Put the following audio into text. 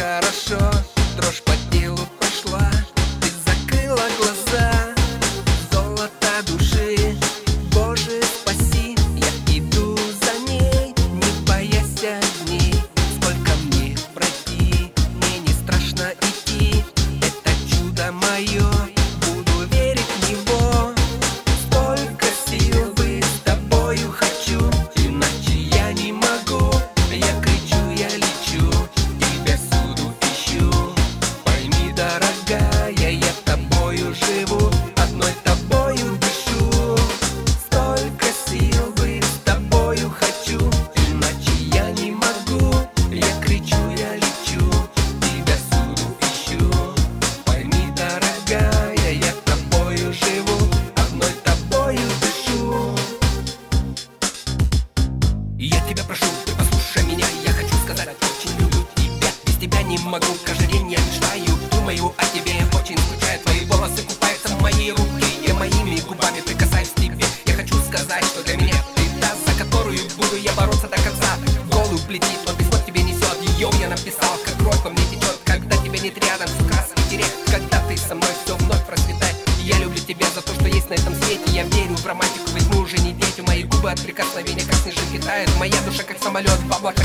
хорошо, дрожь по телу прошла. Ты закрыла глаза, золото души. Боже, спаси, я иду за ней, не боясь огней. Сколько мне пройти, мне не страшно идти. Это чудо мое, буду верить в него. Столько сил быть с тобою хочу, иначе я не могу. Я кричу, я лечу, тебя всюду ищу. Пойми, дорогая, я тобою живу, одной тобою дышу. Столько сил быть с тобою хочу, иначе я не могу. Я кричу, я лечу, тебя всюду ищу. Пойми, дорогая, я тобою живу, одной тобою дышу. Я тебя прошу, ты послушай меня. Я хочу сказать, очень люблю тебя. Без тебя не могу, каждый день я мечтаю. Думаю о тебе, очень скучаю. Твои волосы купаются в моей руке, я моими губами прикасаюсь к тебе. Я хочу сказать, что для меня ты та, за которую буду я бороться до конца. Голубь летит, но письмо тебе несет. Ее я написал, как кровь по мне течет. Когда тебя нет рядом, все краски теряет. Когда ты со мной, все вновь процветает. Я люблю тебя за то, что есть на этом свете. Я верю в романтику, ведь мы уже не дети. Мои губы от прикосновения, как снежинки тают. Моя душа, как самолет в облаках